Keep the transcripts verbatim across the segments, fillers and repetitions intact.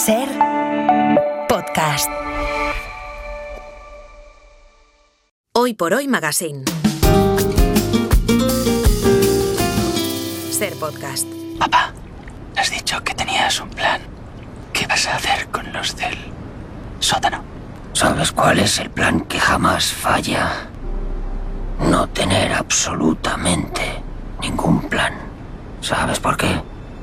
Ser podcast. Hoy por Hoy Magazine. Ser podcast. Papá, has dicho que tenías un plan. ¿Qué vas a hacer con los del sótano? ¿Sabes cuál es el plan que jamás falla? No tener absolutamente ningún plan. ¿Sabes por qué?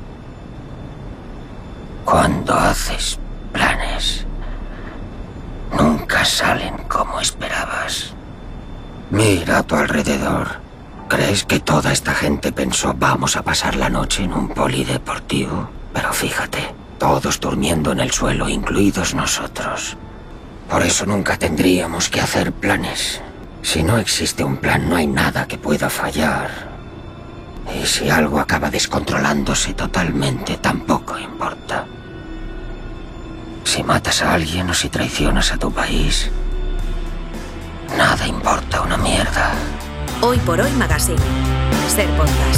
Cuando haces planes, nunca salen como esperabas. Mira a tu alrededor. ¿Crees que toda esta gente pensó vamos a pasar la noche en un polideportivo? Pero fíjate, todos durmiendo en el suelo, incluidos nosotros. Por eso nunca tendríamos que hacer planes. Si no existe un plan, no hay nada que pueda fallar. Y si algo acaba descontrolándose totalmente, tampoco importa. Si matas a alguien o si traicionas a tu país, nada importa una mierda. Hoy por Hoy Magazine. Ser podcast.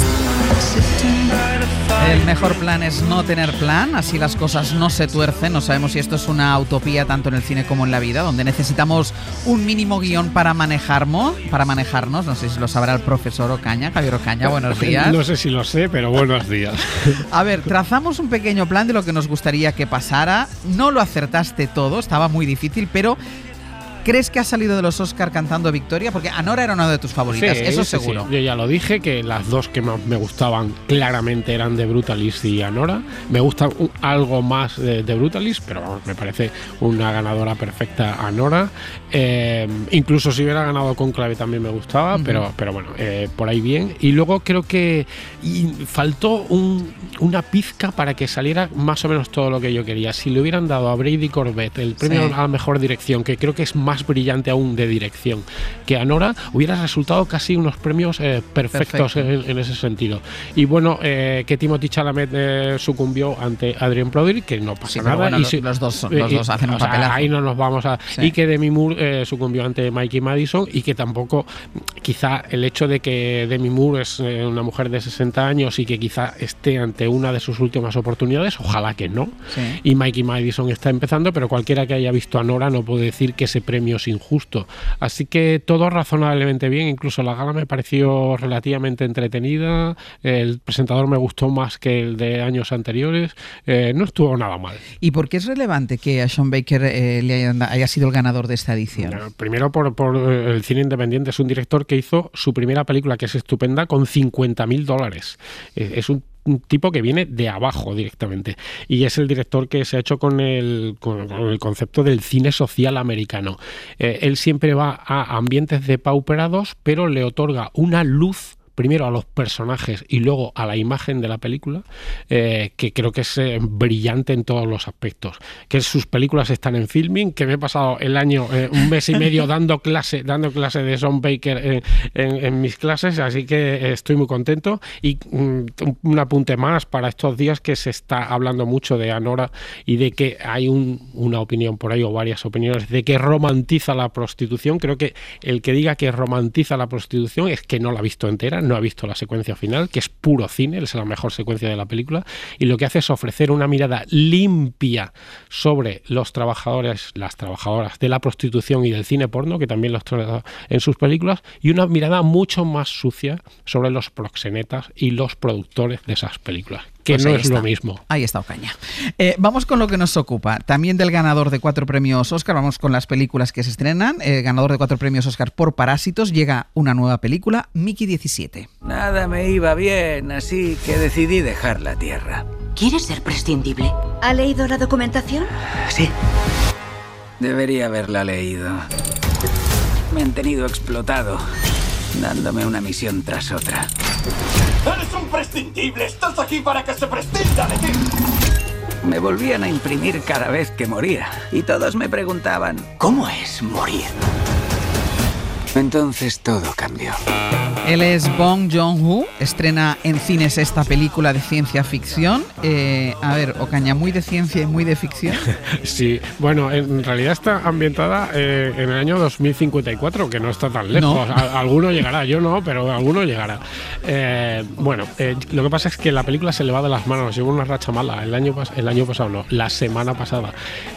El mejor plan es no tener plan, así las cosas no se tuercen. No sabemos si esto es una utopía tanto en el cine como en la vida, donde necesitamos un mínimo guión para manejarnos, para manejarnos. No sé si lo sabrá el profesor Ocaña, Javier Ocaña, buenos días. No sé si lo sé, pero buenos días. A ver, trazamos un pequeño plan de lo que nos gustaría que pasara. No lo acertaste todo, estaba muy difícil, pero ¿crees que has salido de los Oscar cantando victoria? Porque Anora era una de tus favoritas, sí, eso sí, seguro. Sí. Yo ya lo dije, que las dos que más me gustaban claramente eran The Brutalist y Anora. Me gusta un, algo más de, de Brutalist, pero vamos, me parece una ganadora perfecta Anora. Eh, incluso si hubiera ganado Cónclave también me gustaba, uh-huh. pero, pero bueno, eh, por ahí bien. Y luego creo que y faltó un, una pizca para que saliera más o menos todo lo que yo quería. Si le hubieran dado a Brady Corbett el premio sí. a la mejor dirección, que creo que es más brillante aún de dirección que Anora, hubiera resultado casi unos premios eh, perfectos en, en ese sentido. Y bueno, eh, que Timothée Chalamet eh, sucumbió ante Adrien Brody, que no pasa sí, nada. Bueno, y los, si, los, dos, los y, dos hacen o un sea, papelazo. Ahí no nos vamos a... Sí. Y que Demi Moore eh, sucumbió ante Mikey Madison, y que tampoco, quizá el hecho de que Demi Moore es eh, una mujer de sesenta años y que quizá esté ante una de sus últimas oportunidades, ojalá que no. Sí. Y Mikey Madison está empezando, pero cualquiera que haya visto a Nora no puede decir que ese premio es injusto. Así que todo razonablemente bien, incluso la gala me pareció relativamente entretenida, el presentador me gustó más que el de años anteriores, eh, no estuvo nada mal. ¿Y por qué es relevante que a Sean Baker eh, le haya, haya sido el ganador de esta edición? Bueno, primero por, por el cine independiente, es un director que hizo su primera película, que es estupenda, con cincuenta mil dólares. Es un un tipo que viene de abajo directamente, y es el director que se ha hecho con el, con, con el concepto del cine social americano. Eh, él siempre va a ambientes depauperados, pero le otorga una luz primero a los personajes y luego a la imagen de la película, eh, que creo que es eh, brillante en todos los aspectos. Que sus películas están en filming, que me he pasado el año, eh, un mes y medio dando clase, dando clase de Sean Baker en, en, en mis clases, así que estoy muy contento. Y um, un apunte más para estos días, que se está hablando mucho de Anora y de que hay un, una opinión por ahí, o varias opiniones, de que romantiza la prostitución. Creo que el que diga que romantiza la prostitución es que no la ha visto entera, no ha visto la secuencia final, que es puro cine, es la mejor secuencia de la película, y lo que hace es ofrecer una mirada limpia sobre los trabajadores, las trabajadoras de la prostitución y del cine porno, que también los trae en sus películas, y una mirada mucho más sucia sobre los proxenetas y los productores de esas películas, que pues no es está. lo mismo. Ahí está Ocaña. Eh, vamos con lo que nos ocupa. También del ganador de cuatro premios Oscar, vamos con las películas que se estrenan. Eh, ganador de cuatro premios Oscar por Parásitos, llega una nueva película, Mickey diecisiete. Nada me iba bien, así que decidí dejar la Tierra. ¿Quieres ser prescindible? ¿Ha leído la documentación? Sí. Debería haberla leído. Me han tenido explotado, dándome una misión tras otra. ¡Eres un prescindible! ¡Estás aquí para que se prescinda de ti! Me volvían a imprimir cada vez que moría, y todos me preguntaban, ¿cómo es morir? Entonces todo cambió. Él es Bong Joon-ho, estrena en cines esta película de ciencia ficción. Eh, a ver, Ocaña, muy de ciencia y muy de ficción. Sí, bueno, en realidad está ambientada eh, en el año dos mil cincuenta y cuatro, que no está tan lejos. No. A, alguno llegará, yo no, pero alguno llegará. Eh, bueno, eh, lo que pasa es que la película se le va de las manos, lleva una racha mala. El año, pas- el año pasado, no, la semana pasada.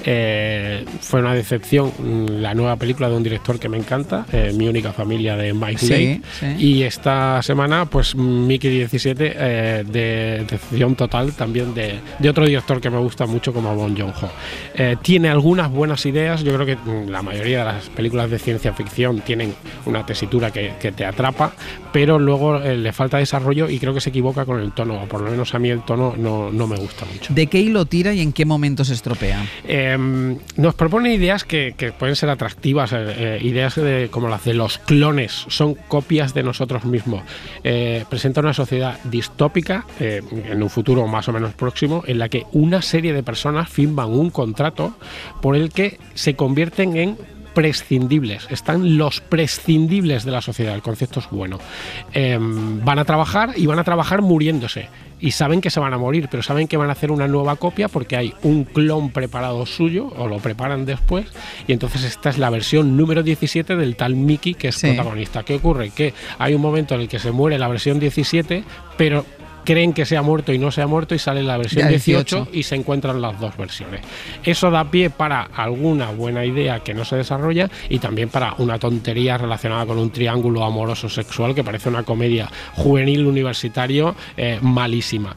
Eh, fue una decepción la nueva película de un director que me encanta, eh, Mi única familia, de Mike Sí, Leigh. sí. Y esta semana, pues Mickey diecisiete, eh, de decepción total también de, de otro director que me gusta mucho como Bong Joon-ho. Eh, tiene algunas buenas ideas. Yo creo que la mayoría de las películas de ciencia ficción tienen una tesitura que, que te atrapa, pero luego eh, le falta desarrollo y creo que se equivoca con el tono, o por lo menos a mí el tono no, no me gusta mucho. ¿De qué hilo tira y en qué momento se estropea? Eh, nos propone ideas que, que pueden ser atractivas, eh, eh, ideas de, como las de los clones, son copias de nosotros mismos. Eh, presenta una sociedad distópica eh, en un futuro más o menos próximo, en la que una serie de personas firman un contrato por el que se convierten en prescindibles, están los prescindibles de la sociedad, el concepto es bueno. Eh, van a trabajar y van a trabajar muriéndose. Y saben que se van a morir, pero saben que van a hacer una nueva copia porque hay un clon preparado suyo, o lo preparan después, y entonces esta es la versión número diecisiete del tal Mickey, que es Sí. protagonista. ¿Qué ocurre? Que hay un momento en el que se muere la versión diecisiete, pero creen que se ha muerto y no se ha muerto, y sale la versión Ya, dieciocho, dieciocho. y se encuentran las dos versiones. Eso da pie para alguna buena idea que no se desarrolla, y también para una tontería relacionada con un triángulo amoroso sexual que parece una comedia juvenil universitario eh, malísima.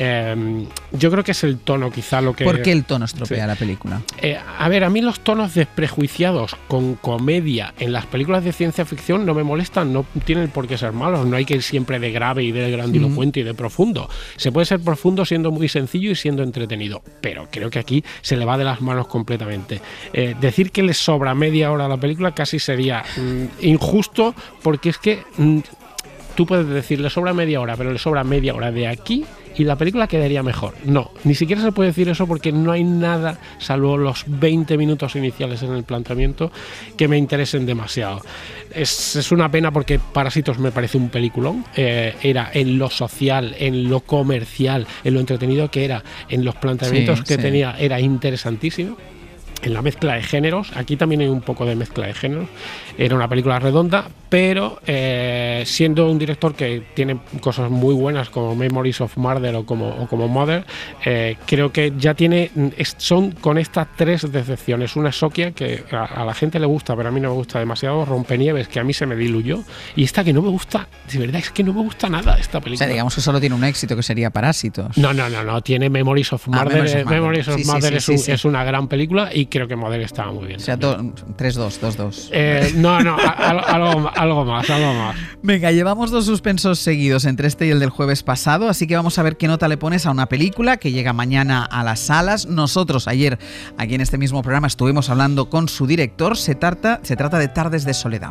Eh, yo creo que es el tono quizá lo que... ¿Por qué el tono estropea Sí. la película? Eh, a ver, a mí los tonos desprejuiciados con comedia en las películas de ciencia ficción no me molestan, no tienen por qué ser malos, no hay que ir siempre de grave y de grandilocuente mm. y de profundo. Se puede ser profundo siendo muy sencillo y siendo entretenido, pero creo que aquí se le va de las manos completamente. Eh, decir que le sobra media hora a la película casi sería mm, injusto, porque es que mm, tú puedes decir le sobra media hora, pero le sobra media hora de aquí y la película quedaría mejor. No, ni siquiera se puede decir eso, porque no hay nada, salvo los veinte minutos iniciales en el planteamiento, que me interesen demasiado. Es, es una pena, porque Parásitos me parece un peliculón. Eh, era en lo social, en lo comercial, en lo entretenido que era, en los planteamientos Sí, que sí. tenía, era interesantísimo. En la mezcla de géneros, aquí también hay un poco de mezcla de géneros. Era una película redonda, pero eh, siendo un director que tiene cosas muy buenas como Memories of Murder o como, o como Mother, eh, creo que ya tiene, es, son con estas tres decepciones. Una es Sokia, que a, a la gente le gusta, pero a mí no me gusta demasiado. Rompenieves, que a mí se me diluyó. Y esta que no me gusta, de verdad es que no me gusta nada esta O película. sea, digamos que solo tiene un éxito, que sería Parásitos. No, no, no, no, tiene Memories of Ah, Murder. Memories of Murder. Memories of Sí, sí, Murder sí, es, sí, un- sí. es una gran película, y creo que Mother estaba muy bien. O sea, tres dos, dos dos. Eh, no, no, a- a- algo, algo más, algo más. Venga, llevamos dos suspensos seguidos entre este y el del jueves pasado, así que vamos a ver qué nota le pones a una película que llega mañana a las salas. Nosotros ayer, aquí en este mismo programa, estuvimos hablando con su director. Se trata, se trata de Tardes de soledad.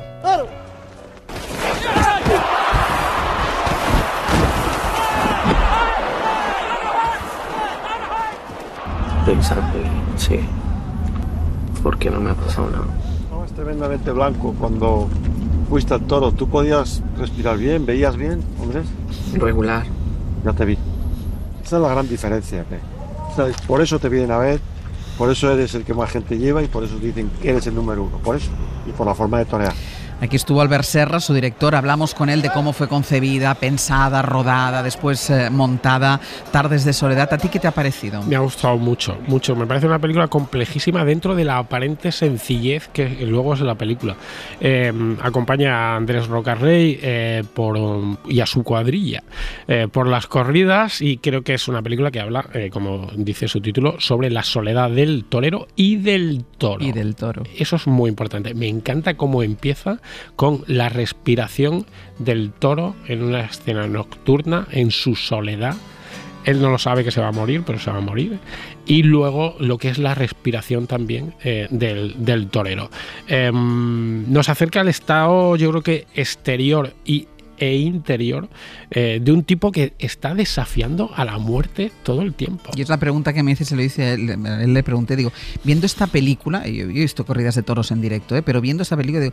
Pensando, y sí, porque no me ha pasado nada. No, es tremendamente blanco. Cuando fuiste al toro, ¿tú podías respirar bien? ¿Veías bien, Andrés? Regular. Ya te vi. Esa es la gran diferencia. ¿eh? O sea, por eso te vienen a ver, por eso eres el que más gente lleva, y por eso dicen que eres el número uno. Por eso, y por la forma de torear. Aquí estuvo Albert Serra, su director. Hablamos con él de cómo fue concebida, pensada, rodada, después eh, montada. Tardes de soledad. ¿A ti qué te ha parecido? Me ha gustado mucho, mucho. Me parece una película complejísima dentro de la aparente sencillez que luego es la película. Eh, acompaña a Andrés Rocarrey eh, por, um, y a su cuadrilla eh, por las corridas, y creo que es una película que habla, eh, como dice su título, sobre la soledad del torero y del toro. Y del toro. Eso es muy importante. Me encanta cómo empieza con la respiración del toro en una escena nocturna en su soledad. Él no lo sabe que se va a morir, pero se va a morir. Y luego lo que es la respiración también eh, del, del torero. Eh, nos acerca al estado, yo creo que exterior y e interior eh, de un tipo que está desafiando a la muerte todo el tiempo. Y es la pregunta que me dice, se lo dice a él, a él le pregunté, digo, viendo esta película, yo, yo he visto corridas de toros en directo, ¿eh? pero viendo esta película, digo,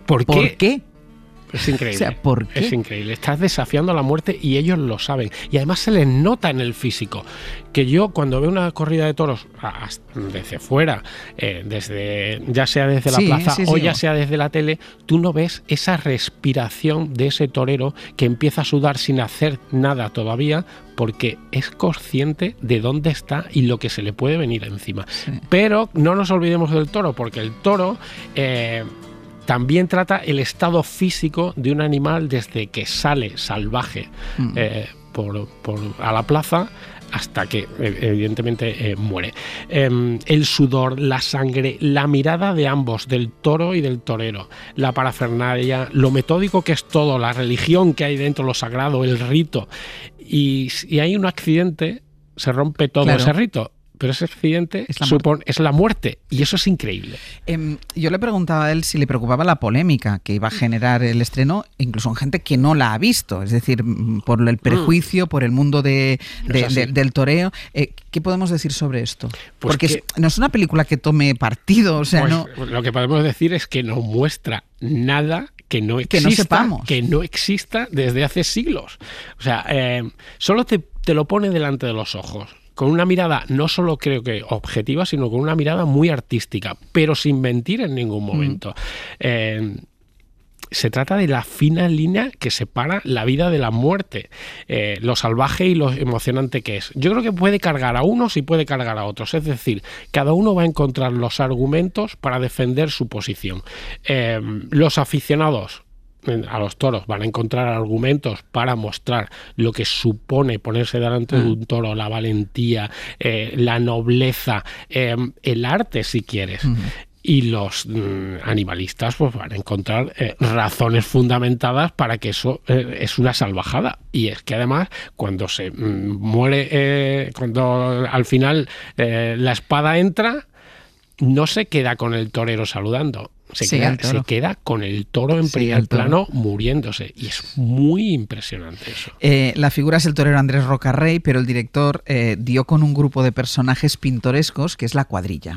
¿Por qué? ¿Por qué? Es increíble. O sea, ¿por qué? Es increíble. Estás desafiando a la muerte y ellos lo saben. Y además se les nota en el físico. Que yo cuando veo una corrida de toros desde fuera, eh, desde ya sea desde la sí, plaza sí, o sí, ya o... sea desde la tele, tú no ves esa respiración de ese torero que empieza a sudar sin hacer nada todavía, porque es consciente de dónde está y lo que se le puede venir encima. Sí. Pero no nos olvidemos del toro, porque el toro... Eh, también trata el estado físico de un animal desde que sale salvaje mm. eh, por, por, a la plaza hasta que evidentemente eh, muere. Eh, el sudor, la sangre, la mirada de ambos, del toro y del torero, la parafernalia, lo metódico que es todo, la religión que hay dentro, lo sagrado, el rito. Y si hay un accidente, se rompe todo claro. ese rito. Pero ese accidente es la, supone, es la muerte, y eso es increíble. Eh, yo le preguntaba a él si le preocupaba la polémica que iba a generar el estreno, incluso en gente que no la ha visto, es decir, por el prejuicio, mm. por el mundo de, de, no de, del toreo. Eh, ¿Qué podemos decir sobre esto? Pues Porque que, es, no es una película que tome partido, o sea, pues, no... Lo que podemos decir es que no muestra nada que no exista, que no sepamos. Que no exista desde hace siglos. O sea, eh, solo te, te lo pone delante de los ojos. Con una mirada no solo creo que objetiva, sino con una mirada muy artística, pero sin mentir en ningún momento. Mm. Eh, se trata de la fina línea que separa la vida de la muerte, eh, lo salvaje y lo emocionante que es. Yo creo que puede cargar a unos y puede cargar a otros, es decir, cada uno va a encontrar los argumentos para defender su posición. Eh, los aficionados a los toros van a encontrar argumentos para mostrar lo que supone ponerse delante de un toro, la valentía, eh, la nobleza, eh, el arte si quieres. Uh-huh. Y los mm, animalistas pues van a encontrar eh, razones fundamentadas para que eso eh, es una salvajada. Y es que además cuando se mm, muere, eh, cuando al final eh, la espada entra, no se queda con el torero saludando. Se, sí, queda, se queda con el toro en sí, primer plano muriéndose. Y es muy impresionante eso. Eh, la figura es el torero Andrés Rocarrey, pero el director eh, dio con un grupo de personajes pintorescos que es la cuadrilla.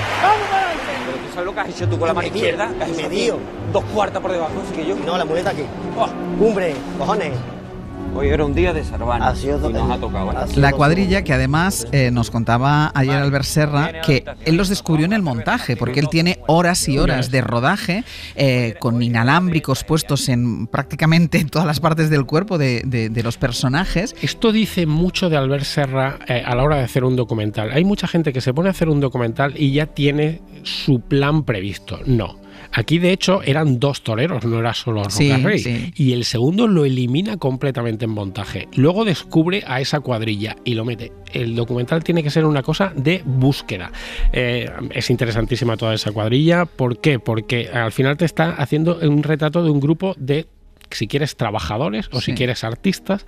¿Pero tú sabes lo que has hecho tú con la mano izquierda? ¿Qué has hecho medio? Dos cuartas por debajo, así que yo... No, la muleta aquí. Oh. Cumbre, cojones. Hoy era un día de Sarvana y nos ha tocado. ¿eh? La cuadrilla, que además eh, nos contaba ayer Albert Serra, que él los descubrió en el montaje, porque él tiene horas y horas de rodaje eh, con inalámbricos puestos en prácticamente todas las partes del cuerpo de, de, de los personajes. Esto dice mucho de Albert Serra eh, a la hora de hacer un documental. Hay mucha gente que se pone a hacer un documental y ya tiene su plan previsto. No. Aquí, de hecho, eran dos toreros, no era solo Rocarrey. Sí, sí. Y el segundo lo elimina completamente en montaje. Luego descubre a esa cuadrilla y lo mete. El documental tiene que ser una cosa de búsqueda. Eh, es interesantísima toda esa cuadrilla. ¿Por qué? Porque al final te está haciendo un retrato de un grupo de, si quieres, trabajadores o sí. si quieres, artistas.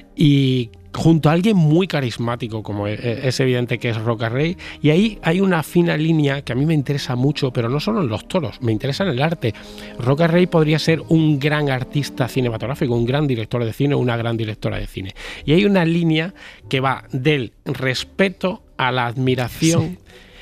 Y junto a alguien muy carismático, como es evidente que es Rocarrey, y ahí hay una fina línea que a mí me interesa mucho, pero no solo en los toros, me interesa en el arte. Rocarrey podría ser un gran artista cinematográfico, un gran director de cine, una gran directora de cine. Y hay una línea que va del respeto a la admiración, sí.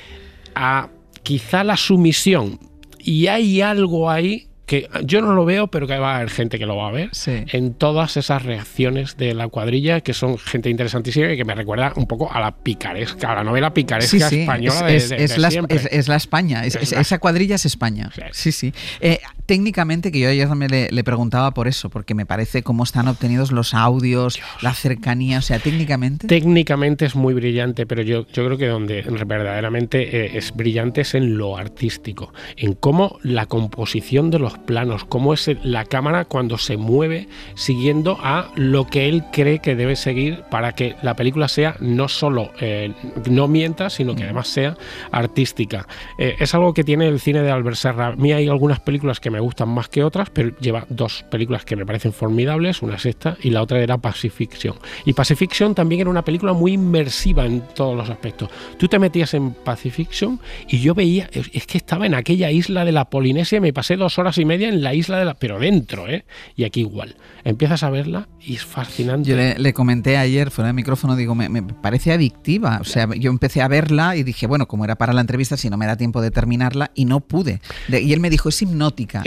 a quizá la sumisión, y hay algo ahí que yo no lo veo, pero que va a haber gente que lo va a ver, sí. en todas esas reacciones de la cuadrilla, que son gente interesantísima y que me recuerda un poco a la picaresca, a la novela picaresca sí, sí. española es, de, de, es, de la, siempre. Es, es la España, es, es, esa cuadrilla es España. Sí, sí. sí. Eh, técnicamente, que yo ayer también le, le preguntaba por eso, porque me parece cómo están obtenidos los audios, Dios. la cercanía, o sea, técnicamente... Técnicamente es muy brillante, pero yo, yo creo que donde verdaderamente eh, es brillante es en lo artístico, en cómo la composición de los planos, cómo es la cámara cuando se mueve siguiendo a lo que él cree que debe seguir para que la película sea no solo eh, no mienta, sino que además sea artística. Eh, es algo que tiene el cine de Albert Serra. A mí hay algunas películas que me gustan más que otras, pero lleva dos películas que me parecen formidables, una es esta y la otra era Pacifiction. Y Pacifiction también era una película muy inmersiva en todos los aspectos. Tú te metías en Pacifiction y yo veía, es que estaba en aquella isla de la Polinesia y me pasé dos horas y media en la isla de la... pero dentro, ¿eh? Y aquí igual. Empiezas a verla y es fascinante. Yo le, le comenté ayer fuera de micrófono, digo, me, me parece adictiva. O sea, yo empecé a verla y dije, bueno, como era para la entrevista, si no me da tiempo de terminarla, y no pude. De, y él me dijo, es hipnótica.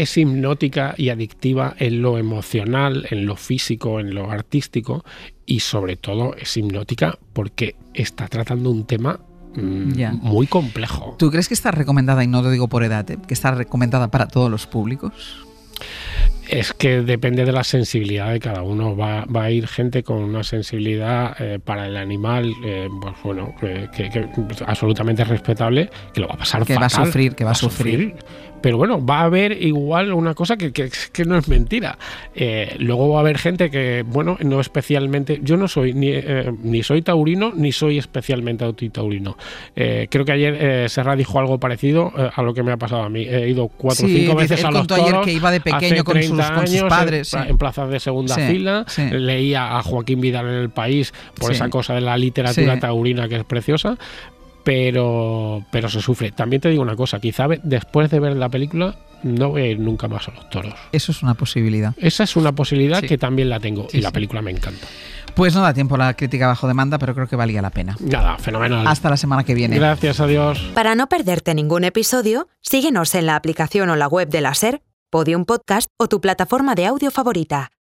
es hipnótica y adictiva en lo emocional, en lo físico, en lo artístico, y sobre todo es hipnótica porque está tratando un tema mm, Ya. muy complejo. ¿Tú crees que está recomendada, y no lo digo por edad, eh, que está recomendada para todos los públicos? Es que depende de la sensibilidad de cada uno. Va, va a ir gente con una sensibilidad eh, para el animal, eh, pues bueno, que, que, que absolutamente respetable, que lo va a pasar Que fatal. va a sufrir, que va a sufrir. Pero bueno, va a haber igual una cosa que, que, que no es mentira. Eh, luego va a haber gente que, bueno, no especialmente... Yo no soy ni, eh, ni soy taurino, ni soy especialmente antitaurino. Eh, creo que ayer eh, Serra dijo algo parecido eh, a lo que me ha pasado a mí. He ido cuatro o Sí, cinco veces él a los contó toros. ayer que iba de pequeño hace con sus- treinta con sus años, padres, en, sí. en plazas de segunda Sí, fila. sí. Leía a Joaquín Vidal en El País por Sí. esa cosa de la literatura Sí. taurina que es preciosa. Pero, pero se sufre. También te digo una cosa, quizá ve- después de ver la película no voy a ir nunca más a los toros. Eso es una posibilidad. Esa es una posibilidad Sí. que también la tengo Sí, y la sí. película me encanta. Pues no da tiempo a la crítica bajo demanda, pero creo que valía la pena. Nada, fenomenal. Hasta la semana que viene. Gracias, adiós. Para no perderte ningún episodio, síguenos en la aplicación o la web de la SER, Podium Podcast o tu plataforma de audio favorita.